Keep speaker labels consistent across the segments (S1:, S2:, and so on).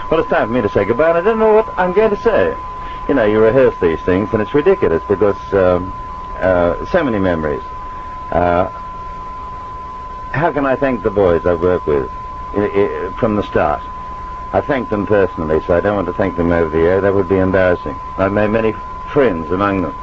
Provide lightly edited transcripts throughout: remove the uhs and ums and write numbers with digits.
S1: Well, it's time for me to say goodbye, and I don't know what I'm going to say. You know, you rehearse these things, and it's ridiculous because so many memories. How can I thank the boys I work with from the start? I thank them personally, so I don't want to thank them over the air. That would be embarrassing. I've made many friends among them.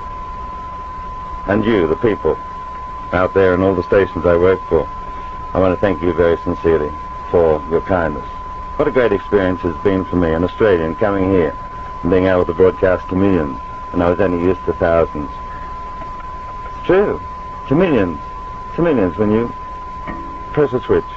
S1: And you, the people, out there in all the stations I work for, I want to thank you very sincerely for your kindness. What a great experience it's been for me, an Australian, coming here and being able to broadcast to millions, and I was only used to thousands. It's true. To millions when you press a switch.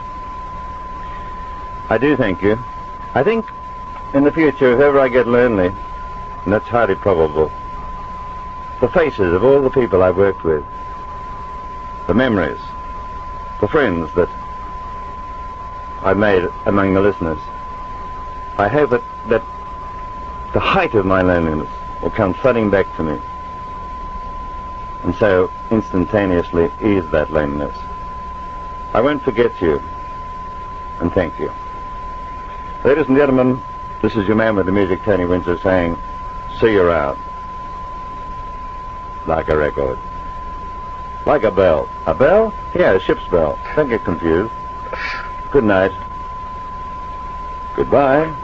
S1: I do thank you. I think in the future, if ever I get lonely, and that's highly probable, the faces of all the people I've worked with, the memories, the friends that I've made among the listeners, I hope that the height of my loneliness will come flooding back to me, and so instantaneously ease that loneliness. I won't forget you, and thank you. Ladies and gentlemen, this is your man with the music, Tony Windsor, saying, see you around. Like a record. Like a bell. A bell? Yeah, a ship's bell. Don't get confused. Good night. Goodbye.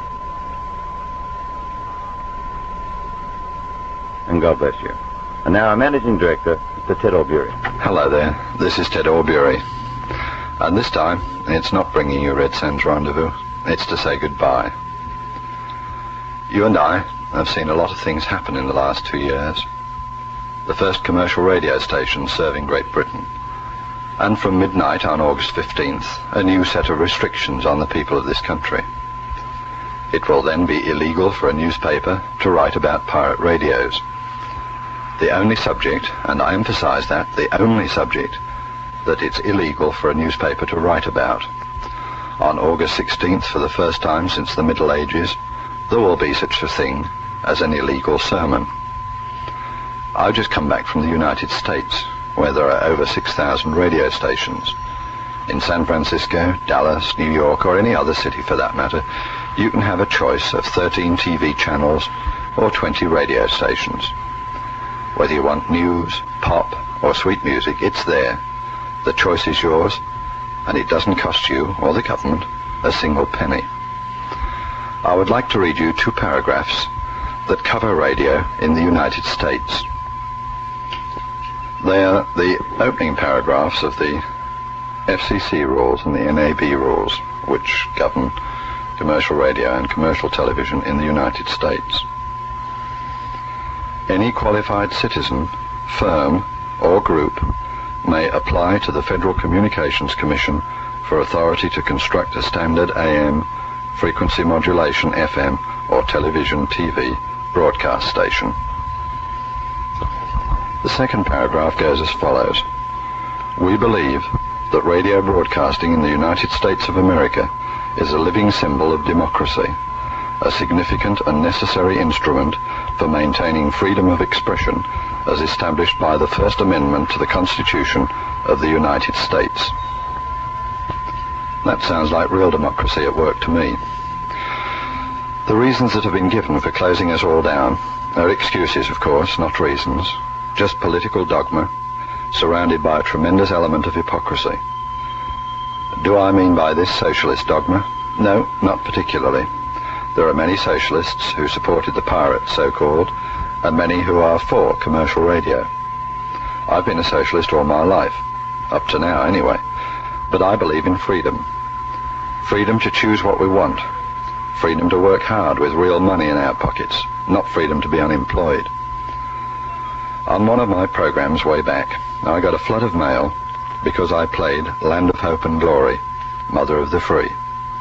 S1: And God bless you. And now our Managing Director, Mr. Ted Albury.
S2: Hello there. This is Ted Albury. And this time, it's not bringing you Red Sands Rendezvous. It's to say goodbye. You and I have seen a lot of things happen in the last 2 years. The first commercial radio station serving Great Britain. And from midnight on August 15th, a new set of restrictions on the people of this country. It will then be illegal for a newspaper to write about pirate radios. The only subject, and I emphasize that, the only subject that it's illegal for a newspaper to write about. On August 16th, for the first time since the Middle Ages, there will be such a thing as an illegal sermon. I've just come back from the United States, where there are over 6,000 radio stations. In San Francisco, Dallas, New York, or any other city for that matter, you can have a choice of 13 TV channels or 20 radio stations. Whether you want news, pop, or sweet music, it's there. The choice is yours, and it doesn't cost you or the government a single penny. I would like to read you 2 paragraphs that cover radio in the United States. They are the opening paragraphs of the FCC rules and the NAB rules, which govern commercial radio and commercial television in the United States. Any qualified citizen, firm, or group may apply to the Federal Communications Commission for authority to construct a standard AM, frequency modulation FM, or television TV broadcast station. The second paragraph goes as follows. We believe that radio broadcasting in the United States of America is a living symbol of democracy, a significant and necessary instrument for maintaining freedom of expression as established by the First Amendment to the Constitution of the United States. That sounds like real democracy at work to me. The reasons that have been given for closing us all down are excuses, of course, not reasons, just political dogma, surrounded by a tremendous element of hypocrisy. Do I mean by this socialist dogma? No, not particularly. There are many socialists who supported the pirates, so-called, and many who are for commercial radio. I've been a socialist all my life, up to now anyway, but I believe in freedom. Freedom to choose what we want. Freedom to work hard with real money in our pockets, not freedom to be unemployed. On one of my programs way back, I got a flood of mail because I played Land of Hope and Glory, Mother of the Free.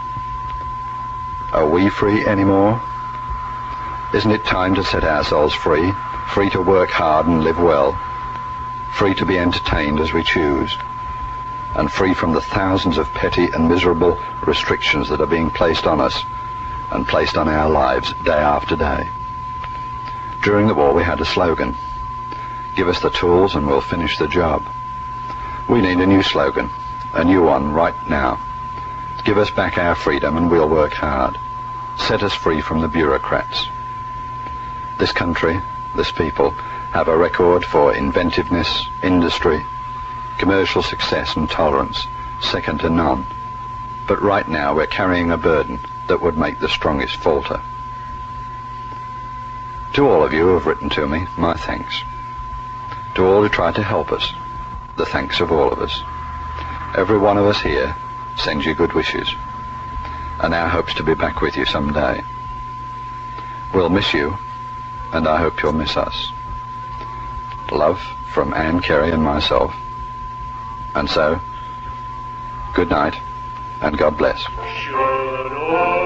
S2: Are we free anymore? Isn't it time to set ourselves free? Free to work hard and live well. Free to be entertained as we choose. And free from the thousands of petty and miserable restrictions that are being placed on us and placed on our lives day after day. During the war we had a slogan. Give us the tools and we'll finish the job. We need a new slogan, a new one right now. Give us back our freedom and we'll work hard. set us free from the bureaucrats. This country, this people, have a record for inventiveness, industry, commercial success and tolerance, second to none. But right now we're carrying a burden that would make the strongest falter. To all of you who have written to me, my thanks. To all who tried to help us, the thanks of all of us. Every one of us here sends you good wishes, and our hopes to be back with you someday. We'll miss you, and I hope you'll miss us. Love from Anne Carey and myself. And so, good night, and God bless.